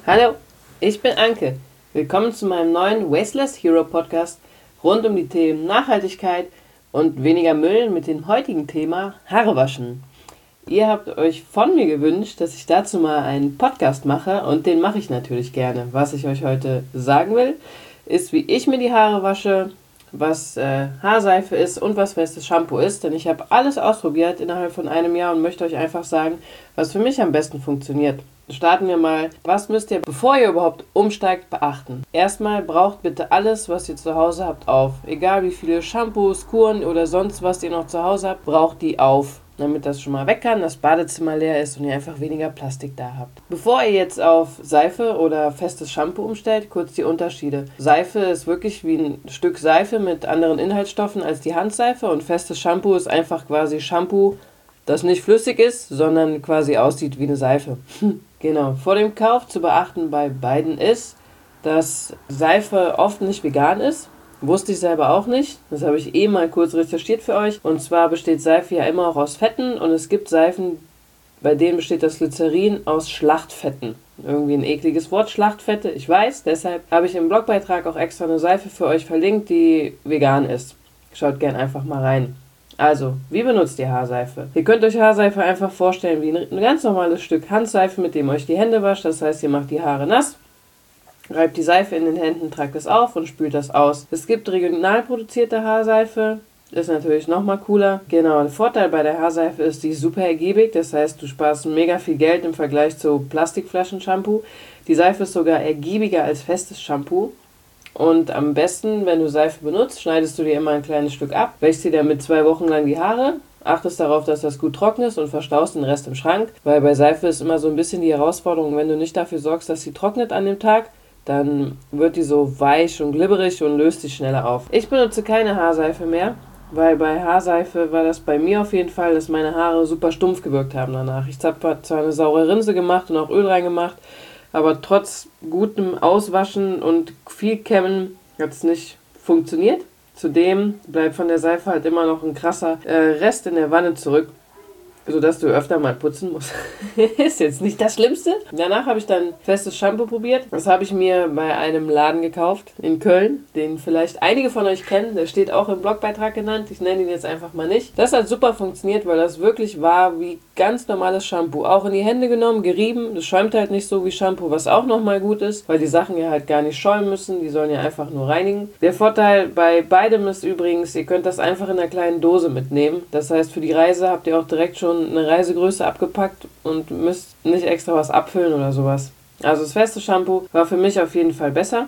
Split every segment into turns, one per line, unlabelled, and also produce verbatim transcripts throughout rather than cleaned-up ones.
Hallo, ich bin Anke. Willkommen zu meinem neuen Wasteless Hero Podcast rund um die Themen Nachhaltigkeit und weniger Müll mit dem heutigen Thema Haare waschen. Ihr habt euch von mir gewünscht, dass ich dazu mal einen Podcast mache und den mache ich natürlich gerne. Was ich euch heute sagen will, ist, wie ich mir die Haare wasche, was äh, Haarseife ist und was festes Shampoo ist, denn ich habe alles ausprobiert innerhalb von einem Jahr und möchte euch einfach sagen, was für mich am besten funktioniert. Starten wir mal. Was müsst ihr, bevor ihr überhaupt umsteigt, beachten? Erstmal braucht bitte alles, was ihr zu Hause habt, auf. Egal wie viele Shampoos, Kuren oder sonst was ihr noch zu Hause habt, braucht die auf, damit das schon mal weg kann, das Badezimmer leer ist und ihr einfach weniger Plastik da habt. Bevor ihr jetzt auf Seife oder festes Shampoo umstellt, kurz die Unterschiede. Seife ist wirklich wie ein Stück Seife mit anderen Inhaltsstoffen als die Handseife und festes Shampoo ist einfach quasi Shampoo, das nicht flüssig ist, sondern quasi aussieht wie eine Seife. Genau. Vor dem Kauf zu beachten bei beiden ist, dass Seife oft nicht vegan ist. Wusste ich selber auch nicht. Das habe ich eh mal kurz recherchiert für euch. Und zwar besteht Seife ja immer auch aus Fetten und es gibt Seifen, bei denen besteht das Glycerin aus Schlachtfetten. Irgendwie ein ekliges Wort, Schlachtfette, ich weiß. Deshalb habe ich im Blogbeitrag auch extra eine Seife für euch verlinkt, die vegan ist. Schaut gern einfach mal rein. Also, wie benutzt ihr Haarseife? Ihr könnt euch Haarseife einfach vorstellen wie ein ganz normales Stück Handseife, mit dem ihr euch die Hände wascht. Das heißt, ihr macht die Haare nass, reibt die Seife in den Händen, tragt es auf und spült das aus. Es gibt regional produzierte Haarseife, ist natürlich nochmal cooler. Genau, der Vorteil bei der Haarseife ist, die ist super ergiebig. Das heißt, du sparst mega viel Geld im Vergleich zu Plastikflaschen-Shampoo. Die Seife ist sogar ergiebiger als festes Shampoo. Und am besten, wenn du Seife benutzt, schneidest du dir immer ein kleines Stück ab, wäschst dir damit zwei Wochen lang die Haare, achtest darauf, dass das gut trocken ist und verstaust den Rest im Schrank, weil bei Seife ist immer so ein bisschen die Herausforderung, wenn du nicht dafür sorgst, dass sie trocknet an dem Tag, dann wird die so weich und glibberig und löst sich schneller auf. Ich benutze keine Haarseife mehr, weil bei Haarseife war das bei mir auf jeden Fall, dass meine Haare super stumpf gewirkt haben danach. Ich habe zwar eine saure Rinse gemacht und auch Öl reingemacht, aber trotz gutem Auswaschen und viel Kämmen hat es nicht funktioniert. Zudem bleibt von der Seife halt immer noch ein krasser äh, Rest in der Wanne zurück, sodass du öfter mal putzen musst. Ist jetzt nicht das Schlimmste. Danach habe ich dann festes Shampoo probiert. Das habe ich mir bei einem Laden gekauft in Köln, den vielleicht einige von euch kennen. Der steht auch im Blogbeitrag genannt. Ich nenne ihn jetzt einfach mal nicht. Das hat super funktioniert, weil das wirklich war wie ganz normales Shampoo. Auch in die Hände genommen, gerieben. Das schäumt halt nicht so wie Shampoo, was auch nochmal gut ist, weil die Sachen ja halt gar nicht schäumen müssen. Die sollen ja einfach nur reinigen. Der Vorteil bei beidem ist übrigens, ihr könnt das einfach in einer kleinen Dose mitnehmen. Das heißt, für die Reise habt ihr auch direkt schon eine Reisegröße abgepackt und müsst nicht extra was abfüllen oder sowas. Also das feste Shampoo war für mich auf jeden Fall besser.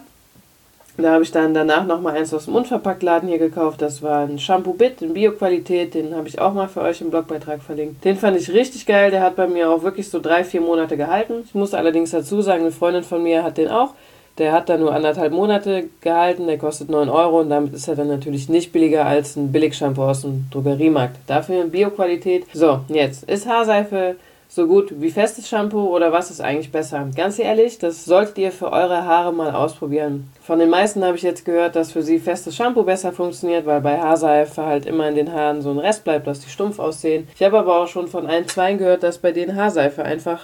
Da habe ich dann danach nochmal eins aus dem Unverpacktladen hier gekauft. Das war ein Shampoo Bit in Bio-Qualität. Den habe ich auch mal für euch im Blogbeitrag verlinkt. Den fand ich richtig geil. Der hat bei mir auch wirklich so drei, vier Monate gehalten. Ich muss allerdings dazu sagen, eine Freundin von mir hat den auch. Der hat da nur anderthalb Monate gehalten, der kostet neun Euro und damit ist er dann natürlich nicht billiger als ein Billig-Shampoo aus dem Drogeriemarkt. Dafür in Bio-Qualität. So, jetzt, ist Haarseife so gut wie festes Shampoo oder was ist eigentlich besser? Ganz ehrlich, das solltet ihr für eure Haare mal ausprobieren. Von den meisten habe ich jetzt gehört, dass für sie festes Shampoo besser funktioniert, weil bei Haarseife halt immer in den Haaren so ein Rest bleibt, dass die stumpf aussehen. Ich habe aber auch schon von ein, zwei gehört, dass bei denen Haarseife einfach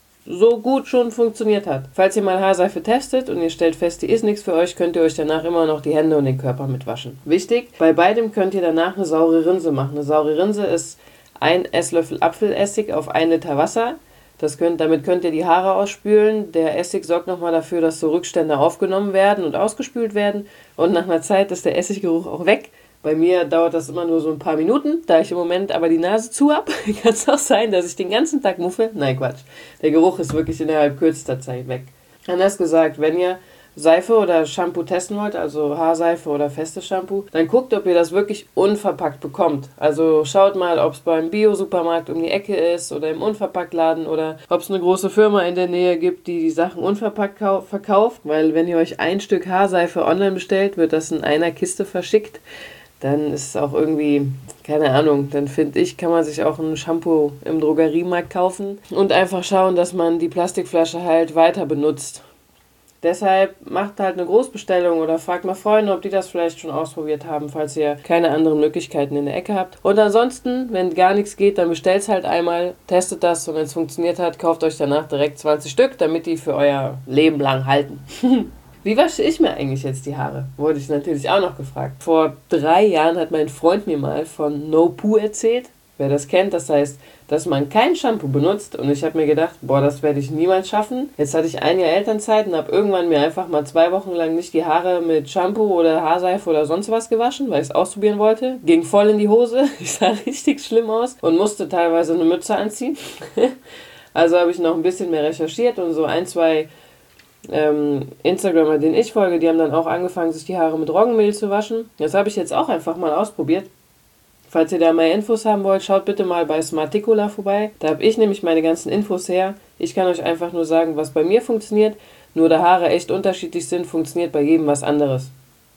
so gut schon funktioniert hat. Falls ihr mal Haarseife testet und ihr stellt fest, die ist nichts für euch, könnt ihr euch danach immer noch die Hände und den Körper mitwaschen. Wichtig, bei beidem könnt ihr danach eine saure Rinse machen. Eine saure Rinse ist ein Esslöffel Apfelessig auf ein Liter Wasser. Das könnt, damit könnt ihr die Haare ausspülen. Der Essig sorgt nochmal dafür, dass so Rückstände aufgenommen werden und ausgespült werden. Und nach einer Zeit ist der Essiggeruch auch weg. Bei mir dauert das immer nur so ein paar Minuten, da ich im Moment aber die Nase zu habe. Kann es auch sein, dass ich den ganzen Tag muffe. Nein, Quatsch. Der Geruch ist wirklich innerhalb kürzester Zeit weg. Anders gesagt, wenn ihr Seife oder Shampoo testen wollt, also Haarseife oder festes Shampoo, dann guckt, ob ihr das wirklich unverpackt bekommt. Also schaut mal, ob es beim Bio-Supermarkt um die Ecke ist oder im Unverpacktladen oder ob es eine große Firma in der Nähe gibt, die die Sachen unverpackt verkauft. Weil wenn ihr euch ein Stück Haarseife online bestellt, wird das in einer Kiste verschickt. Dann ist es auch irgendwie, keine Ahnung, dann finde ich, kann man sich auch ein Shampoo im Drogeriemarkt kaufen und einfach schauen, dass man die Plastikflasche halt weiter benutzt. Deshalb macht halt eine Großbestellung oder fragt mal Freunde, ob die das vielleicht schon ausprobiert haben, falls ihr keine anderen Möglichkeiten in der Ecke habt. Und ansonsten, wenn gar nichts geht, dann bestellt es halt einmal, testet das und wenn es funktioniert hat, kauft euch danach direkt zwanzig Stück, damit die für euer Leben lang halten. Wie wasche ich mir eigentlich jetzt die Haare? Wurde ich natürlich auch noch gefragt. Vor drei Jahren hat mein Freund mir mal von No Poo erzählt. Wer das kennt, das heißt, dass man kein Shampoo benutzt und ich habe mir gedacht, boah, das werde ich niemals schaffen. Jetzt hatte ich ein Jahr Elternzeit und habe irgendwann mir einfach mal zwei Wochen lang nicht die Haare mit Shampoo oder Haarseife oder sonst was gewaschen, weil ich es ausprobieren wollte. Ging voll in die Hose, ich sah richtig schlimm aus und musste teilweise eine Mütze anziehen. Also habe ich noch ein bisschen mehr recherchiert und so ein, zwei ähm, Instagramer, denen ich folge, die haben dann auch angefangen, sich die Haare mit Roggenmehl zu waschen. Das habe ich jetzt auch einfach mal ausprobiert. Falls ihr da mehr Infos haben wollt, schaut bitte mal bei Smarticola vorbei. Da habe ich nämlich meine ganzen Infos her. Ich kann euch einfach nur sagen, was bei mir funktioniert. Nur da Haare echt unterschiedlich sind, funktioniert bei jedem was anderes.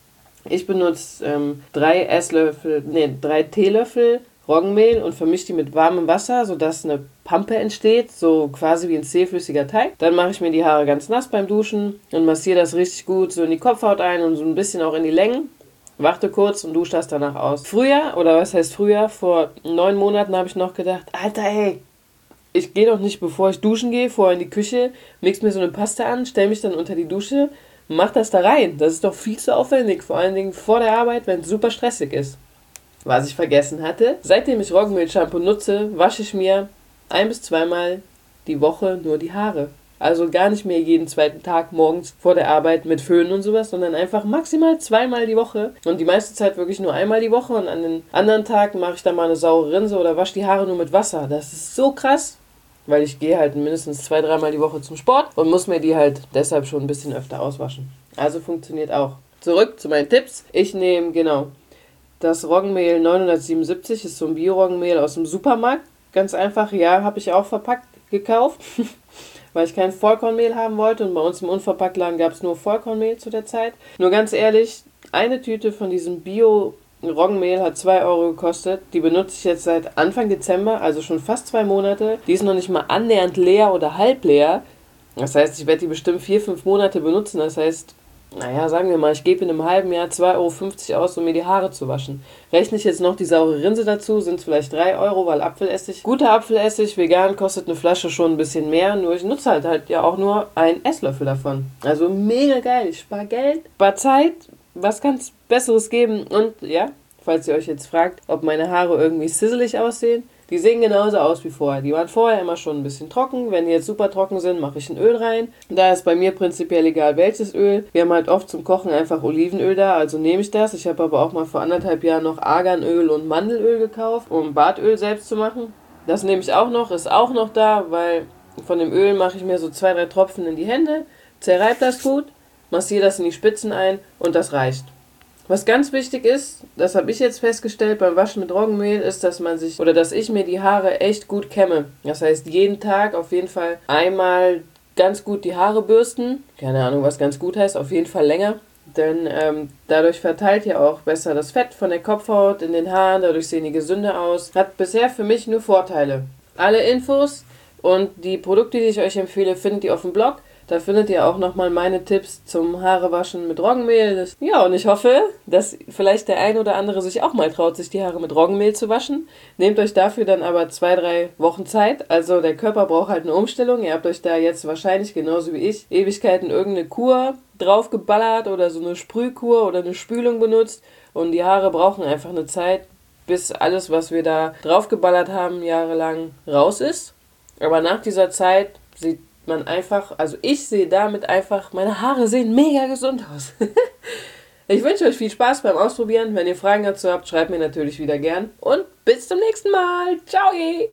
Ich benutze ähm, drei Esslöffel, nee, drei Teelöffel Roggenmehl und vermische die mit warmem Wasser, sodass eine Pampe entsteht, so quasi wie ein zähflüssiger Teig. Dann mache ich mir die Haare ganz nass beim Duschen und massiere das richtig gut so in die Kopfhaut ein und so ein bisschen auch in die Längen. Warte kurz und dusche das danach aus. Früher, oder was heißt früher, vor neun Monaten habe ich noch gedacht, Alter ey, ich gehe doch nicht, bevor ich duschen gehe, vorher in die Küche, mix mir so eine Paste an, stell mich dann unter die Dusche, mach das da rein. Das ist doch viel zu aufwendig, vor allen Dingen vor der Arbeit, wenn es super stressig ist. Was ich vergessen hatte, seitdem ich Roggenmehl-Shampoo nutze, wasche ich mir ein- bis zweimal die Woche nur die Haare. Also gar nicht mehr jeden zweiten Tag morgens vor der Arbeit mit Föhn und sowas, sondern einfach maximal zweimal die Woche. Und die meiste Zeit wirklich nur einmal die Woche. Und an den anderen Tagen mache ich dann mal eine saure Rinse oder wasche die Haare nur mit Wasser. Das ist so krass, weil ich gehe halt mindestens zwei, dreimal die Woche zum Sport und muss mir die halt deshalb schon ein bisschen öfter auswaschen. Also funktioniert auch. Zurück zu meinen Tipps. Ich nehme, genau, das Roggenmehl neunhundertsiebenundsiebzig, ist so ein Bio-Roggenmehl aus dem Supermarkt. Ganz einfach, ja, habe ich auch verpackt gekauft. Weil ich kein Vollkornmehl haben wollte und bei uns im Unverpacktladen gab es nur Vollkornmehl zu der Zeit. Nur ganz ehrlich, eine Tüte von diesem Bio-Roggenmehl hat zwei Euro gekostet. Die benutze ich jetzt seit Anfang Dezember, also schon fast zwei Monate. Die ist noch nicht mal annähernd leer oder halb leer. Das heißt, ich werde die bestimmt vier, fünf Monate benutzen. Das heißt, naja, sagen wir mal, ich gebe in einem halben Jahr zwei Euro fünfzig aus, um mir die Haare zu waschen. Rechne ich jetzt noch die saure Rinse dazu, sind es vielleicht drei Euro, weil Apfelessig, guter Apfelessig, vegan, kostet eine Flasche schon ein bisschen mehr, nur ich nutze halt, halt ja auch nur einen Esslöffel davon. Also mega geil, ich spare Geld, spare Zeit, was kann es Besseres geben? Und ja, falls ihr euch jetzt fragt, ob meine Haare irgendwie sizzelig aussehen, die sehen genauso aus wie vorher. Die waren vorher immer schon ein bisschen trocken. Wenn die jetzt super trocken sind, mache ich ein Öl rein. Da ist bei mir prinzipiell egal welches Öl. Wir haben halt oft zum Kochen einfach Olivenöl da, also nehme ich das. Ich habe aber auch mal vor anderthalb Jahren noch Arganöl und Mandelöl gekauft, um Bartöl selbst zu machen. Das nehme ich auch noch, ist auch noch da, weil von dem Öl mache ich mir so zwei, drei Tropfen in die Hände, zerreibe das gut, massiere das in die Spitzen ein und das reicht. Was ganz wichtig ist, das habe ich jetzt festgestellt beim Waschen mit Roggenmehl, ist, dass man sich, oder dass ich mir die Haare echt gut kämme. Das heißt, jeden Tag auf jeden Fall einmal ganz gut die Haare bürsten. Keine Ahnung, was ganz gut heißt, auf jeden Fall länger. Denn ähm, dadurch verteilt ja auch besser das Fett von der Kopfhaut in den Haaren, dadurch sehen die gesünder aus. Hat bisher für mich nur Vorteile. Alle Infos und die Produkte, die ich euch empfehle, findet ihr auf dem Blog. Da findet ihr auch nochmal meine Tipps zum Haarewaschen mit Roggenmehl. Das, ja, und ich hoffe, dass vielleicht der ein oder andere sich auch mal traut, sich die Haare mit Roggenmehl zu waschen. Nehmt euch dafür dann aber zwei, drei Wochen Zeit. Also der Körper braucht halt eine Umstellung. Ihr habt euch da jetzt wahrscheinlich, genauso wie ich, Ewigkeiten irgendeine Kur draufgeballert oder so eine Sprühkur oder eine Spülung benutzt. Und die Haare brauchen einfach eine Zeit, bis alles, was wir da draufgeballert haben, jahrelang raus ist. Aber nach dieser Zeit sieht man einfach, also ich sehe damit einfach, meine Haare sehen mega gesund aus. Ich wünsche euch viel Spaß beim Ausprobieren. Wenn ihr Fragen dazu habt, schreibt mir natürlich wieder gern. Und bis zum nächsten Mal. Ciao!